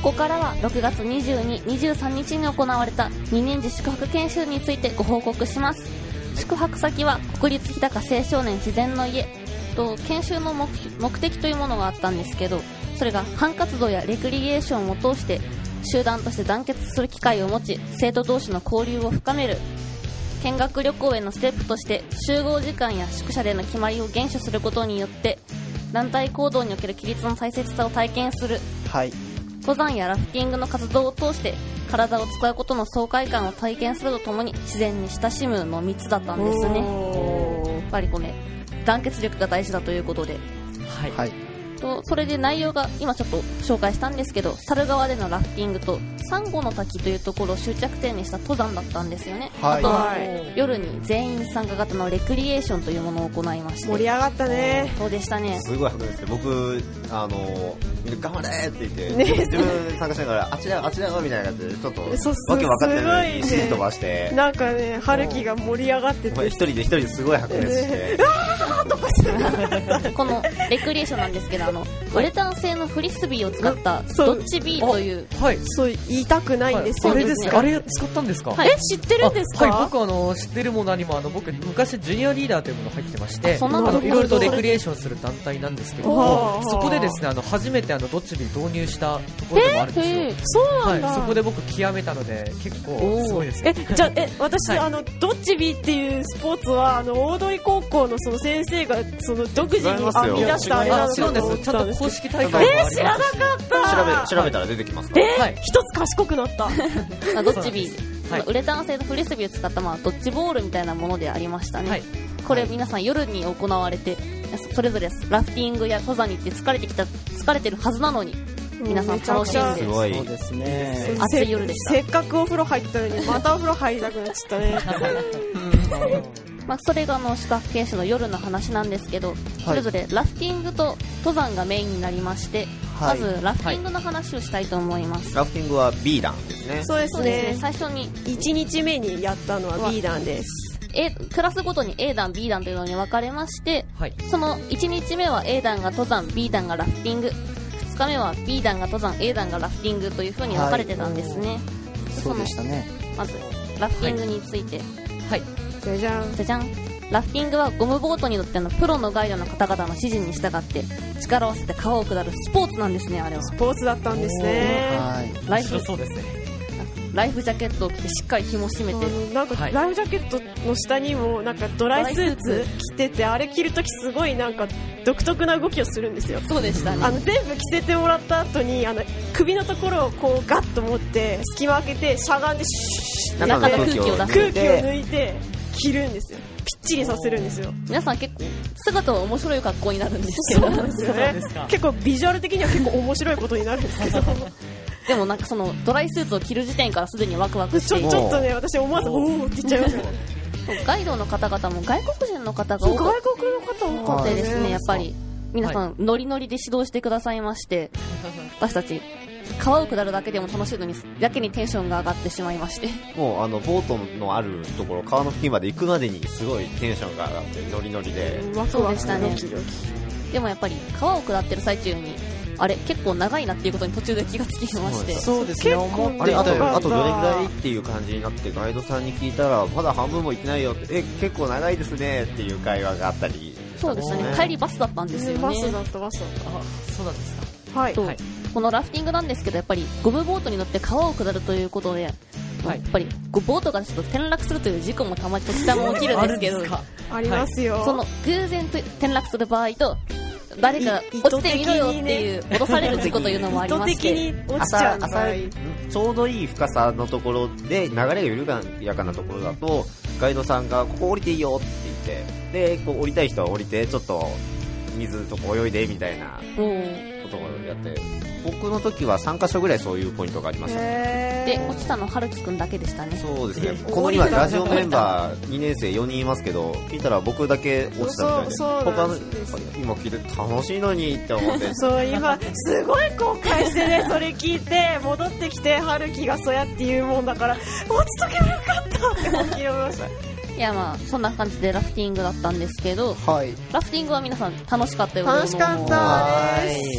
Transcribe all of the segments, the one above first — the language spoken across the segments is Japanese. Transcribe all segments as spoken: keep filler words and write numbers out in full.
ここからはろくがつにじゅうに、にじゅうさんにちに行われたにねん次宿泊研修についてご報告します。宿泊先は国立日高青少年自然の家と、研修の 目, 目的というものがあったんですけど、それが班活動やレクリエーションを通して集団として団結する機会を持ち、生徒同士の交流を深める。見学旅行へのステップとして集合時間や宿舎での決まりを厳守することによって団体行動における規律の大切さを体験する。 はい。 登山やラフティングの活動を通して体を使うことの爽快感を体験するとともに自然に親しむのみっつだったんですね。やっぱりこうね、団結力が大事だということで、 はい、はい、 とそれで内容が今ちょっと紹介したんですけど、猿川でのラフティングとサンゴの滝というところを終着点にした登山だったんですよね。はい、あとは夜に全員参加型のレクリエーションというものを行いまして、 盛り上がったね。 そうでしたね。 すごい迫力ですね。僕あの頑張れって言って、ね、自分で参加しながらあちらあちらみたいな感じでちょっとわけ分かってるのに指示飛ばして、 なんかね、春樹が盛り上がってて、 一人で一人ですごい白熱して、 あーとかしてこのレクリエーションなんですけど、あのウレタン製のフリスビーを使ったドッジビーという、 はい、そう言いたくないんですよ、 はい、あれですか、あれ使ったんですか、 はい、 え知ってるんですか。 はい、僕あの知ってるも何も、あの僕昔ジュニアリーダーというもの入ってまして、 そんなのいろいろとレクリエーションする団体なんですけども、そこでですね、あの初めてあのドッジビー導入したところでもあるんですよ。 そうなんだ、 はい、そこで僕極めたので結構すごいですよ。 えじゃあえ私、はい、あのドッジビーっていうスポーツはあの大通高校のその先生がその独自に編み出したあれなのかと思ったんです。 ちゃんと公式大会があります。 えー、知らなかった。 調べ調べたら出てきますから。 えーはい、一つ賢くなったあドッジビー、はい、ウレタン製のフリスビーを使った、まあ、ドッジボールみたいなものでありましたね。はい、これ皆さん夜に行われて、それぞれラフティングや登山に行って疲れてきた疲れてるはずなのに皆さん楽しんで、 すごいそうですね、 暑い夜でした。 せっかくお風呂入ったのにまたお風呂入りたくなっちゃったねまあそれがあの宿泊研修の夜の話なんですけど、はい、それぞれラフティングと登山がメインになりまして、はい、まずラフティングの話をしたいと思います。 はい、ラフティングは B 弾ですね。 そうですね、 最初にいちにちめにやったのは B 弾です。 A、クラスごとに A 弾 B 弾というのに分かれまして、はい、そのいちにちめは A 弾が登山 B 弾がラフティング、ふつかめは B 弾が登山 A 弾がラフティングという風に分かれてたんですね。はい、 そうでしたね。 まずラフティングについて、 はい、 じゃじゃんじゃじゃん。ラフティングはゴムボートに乗ってのプロのガイドの方々の指示に従って力を合わせて川を下るスポーツなんですね。あれはスポーツだったんですね。 はい、ライフそうですね。 ライフジャケットを着てしっかり紐締めて、 なんかライフジャケットの下にもなんかドライスーツ着てて、あれ着るときすごいなんか独特な動きをするんですよ。 そうでしたね。 あの全部着せてもらった後にあの首のところをこうガッと持って隙間開けてしゃがんでシュッ中の空気を出して空気を抜いて着るんですよ。ぴっちりさせるんですよ。 皆さん結構姿は面白い格好になるんですけど、 そうですよね。結構ビジュアル的には結構面白いことになるんですけどでもなんかそのドライスーツを着る時点からすでにワクワクしていて、ちょ、ちょっとね私思わずおーって言っちゃいますよガイドの方々も外国人の方が多か外国の方多かったですね。やっぱり皆さんノリノリで指導してくださいまして、私たち川を下るだけでも楽しいのにやけにテンションが上がってしまいまして、 もうあのボートのあるところ川の付近まで行くまでにすごいテンションが上がってノリノリで、 そうでしたね。でもやっぱり川を下ってる最中にあれ結構長いなっていうことに途中で気がつきまして、 そうですね、思ってあれあとあとどれぐらいっていう感じになって、ガイドさんに聞いたらまだ半分も行ってないよって、え結構長いですねっていう会話があったり、 そうですね、帰りバスだったんですよね。 バスだったバスだった。 あ、そうなんですか。はい、 はい、このラフティングなんですけど、やっぱりゴムボートに乗って川を下るということで、はい、やっぱりボートがちょっと転落するという事故もたまに時たま起きるんですけどありますよ、 はい、その偶然と転落する場合と誰か落ちてみろよっていう脅される事故というのもありまして、 意図的に落ちちゃう場合、 朝ちょうどいい深さのところで流れが緩やかなところだとガイドさんがここ降りていいよって言って、でこう降りたい人は降りてちょっと水とか泳いでみたいなことをやって、僕の時はさんかしょぐらいそういうポイントがありましたね。 で落ちたの春樹くんだけでしたね。 そうですね。この今ラジオメンバーにねん生よにんいますけど、聞いたら僕だけ落ちたみたいで、他の今聞いて楽しいのにって思ってそう今すごい後悔してねそれ聞いて戻ってきて春樹がそうやって言うもんだから落ちとけばよかったって思いましたいやまあそんな感じでラフティングだったんですけど、 はい、 ラフティングは皆さん楽しかったような。 楽しかったです。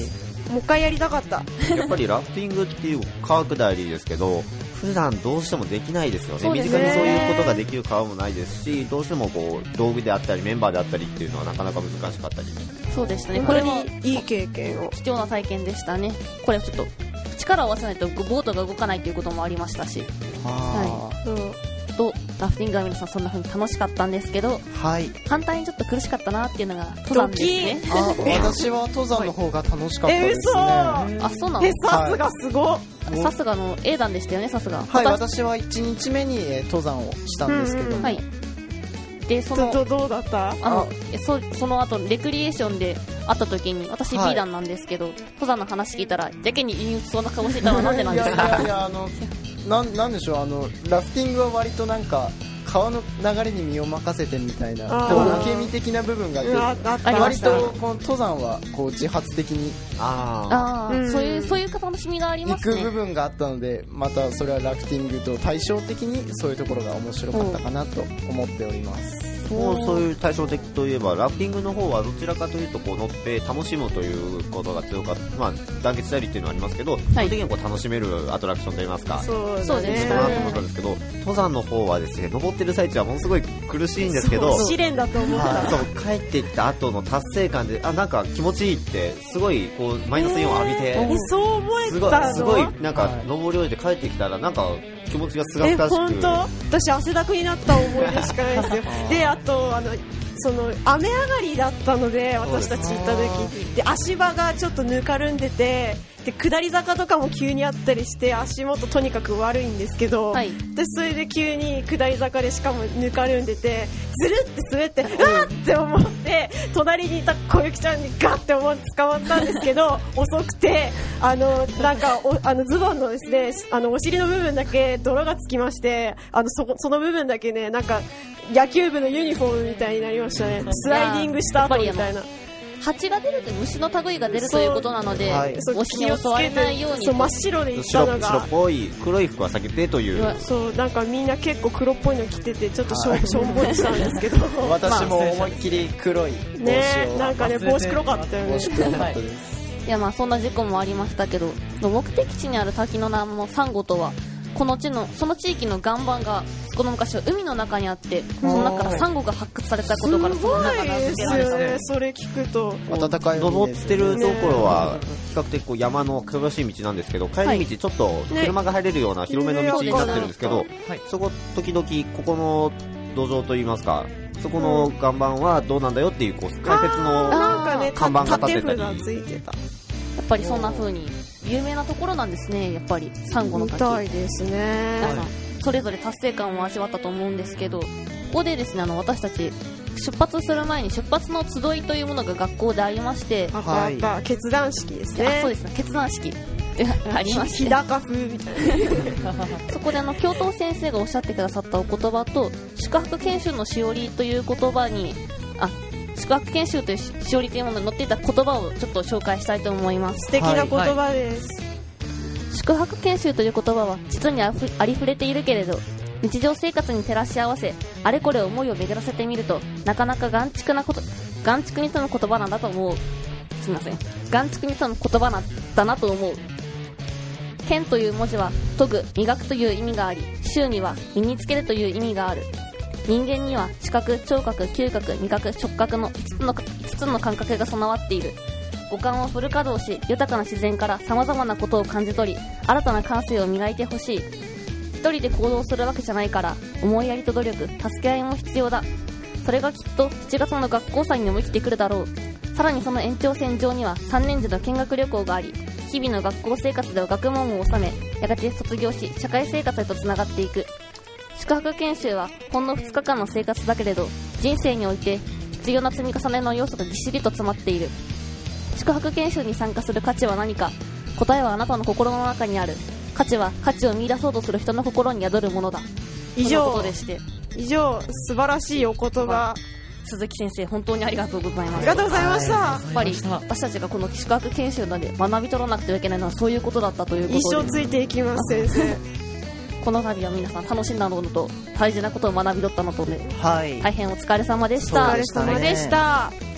もう一回やりたかった。 やっぱりラフティングっていう川下りですけど、普段どうしてもできないですよね。 そうですね身近にそういうことができる川もないですし、どうしてもこう道具であったりメンバーであったりっていうのはなかなか難しかったり。 そうでしたね。 ここれはれはいい経験を。 貴重な体験でしたね。これはちょっと力を合わせないとボートが動かないということもありましたし、 あうんとラフティングは皆さんそんな風に楽しかったんですけど、 ーはい。 反対にちょっと苦しかったなっていうのが登山ですね。 あ、私は登山の方が楽しかったえ、 です嘘。 ね。 あ、そうなのえ、。さすがすごっ。 さすがの A 段でしたよね、さすが。 はい、 私私はいちにちめにえー登山をしたんですけども、 うんうんはい。で、その、 どどどうだった？ あの、えそその後、レクリエーションで会った時に、私 B 段なんですけど、登山の話聞いたら、やけに陰鬱そうな顔してたのはなんでなんですいやいやいか？ や、あのなんなんでしょう、あのラフティングは割となんか川の流れに身を任せてみたいな、 あーこう受け身的な部分があって、 うんああったありま割したとこの登山はこう自発的にあああ、 うんそういう、そういう楽しみがあり行ますね。 く部分があったので、またそれはラフティングと対照的にそういうところが面白かったかなと思っております。 あ、もうそういう対照的といえばラフティングの方はどちらかというとこう乗って楽しむということが強かった、まあ、団結したりっていうのはありますけど、基本的にはこう楽しめるアトラクションといいますか、 そうだそうですねね。 かなと思ったんですけど、登山の方はですね、登ってる最中はものすごい苦しいんですけど、 試練だと思っはいた。 そう帰ってきた後の達成感で、あ、なんか気持ちいいって、すごいこうマイナスイオンを浴びて、 え、そう思えすごいたの？ すごいなんかはい登り降りて帰ってきたらなんか気持ちがすがえ、 すがしく、 本当？私汗だくになった思い出しかないですよ。で、あとあのその雨上がりだったので、私たち行った時で足場がちょっとぬかるんでて、で下り坂とかも急にあったりして足元とにかく悪いんですけど、 はい。 でそれで急に下り坂でしかもぬかるんでてずるって滑ってうわっって思って隣にいた小雪ちゃんにガッて思って捕まったんですけど遅くてあのなんかおあのズボンのですねあのお尻の部分だけ泥がつきまして、あの そ, その部分だけねなんか野球部のユニフォームみたいになりましたね。スライディングした後みたいな。 蜂が出ると虫の類が出るということなので、 はいそう虫に襲われないようにそう真っ白で行った白のが白っぽい黒い服は避けてという、 そうなんかみんな結構黒っぽいの着ててちょっとしょ,、はい、しょんぼりしたんですけど私も思いっきり黒い帽子を、 ねなんかね帽子黒かったよね。 帽子黒かったです。 いやまあそんな事故もありましたけど、目的地にある滝の名もサンゴとは、この地のその地域の岩盤がこの昔は海の中にあって、その中からサンゴが発掘されたことからその中が付けられた。 ね、それ聞くと暖かい海登っですてるところは比較的こう山の険しい道なんですけど、帰り道ちょっと車が入れるような広めの道になってるんですけど、 はい。 そこ時々ここの土壌といいますか、そこの岩盤はどうなんだよっていうこう解説のなんかね看板が立ってたり、 縦札ついてたやっぱりそんな風に有名なところなんですね。やっぱりサンゴのみ滝、 たいですね。 皆さんそれぞれ達成感を味わったと思うんですけど、ここでですね、あの私たち出発する前に出発の集いというものが学校でありまして、 あったあった決断式ですね。 あそうですね、決断式ありまして、 日高風みたいなそこであの教頭先生がおっしゃってくださったお言葉と、宿泊研修のしおりという言葉に、あ宿泊研修というしおりというものに載っていた言葉をちょっと紹介したいと思います。 素敵な言葉です、 宿泊研修という言葉は実にあふありふれているけれど、日常生活に照らし合わせあれこれ思いを巡らせてみると、なかなか眼蓄なこと眼蓄に富む言葉なんだと思う。すみません、眼蓄に富む言葉なんだなと思う。剣という文字は研ぐ、磨くという意味があり、臭には身につけるという意味がある。人間には視覚、聴覚、嗅覚、味覚、触覚のいつつの、いつつの感覚が備わっている。五感をフル稼働し、豊かな自然から様々なことを感じ取り、新たな感性を磨いてほしい。一人で行動するわけじゃないから、思いやりと努力、助け合いも必要だ。それがきっとしちがつの学校祭にも生きてくるだろう。さらにその延長線上にはさんねん時の見学旅行があり、日々の学校生活では学問を収め、やがて卒業し社会生活へとつながっていく。宿泊研修はほんのふつかかんの生活だけれど、人生において必要な積み重ねの要素がぎっしりと詰まっている。宿泊研修に参加する価値は何か。答えはあなたの心の中にある。価値は価値を見出そうとする人の心に宿るものだ。 以とのこ上とでして、 以上素晴らしいお言葉鈴木先生本当にありがとうございます。 ありがとうございました、 やっぱり私たちがこの宿泊研修なんで学び取らなくてはいけないのはそういうことだったということで、 一生ついていきます先生この度は皆さん楽しんだのと大事なことを学び取ったのとで、 はい。 大変お疲れ様でした。 そうでしたねお疲れ様でした。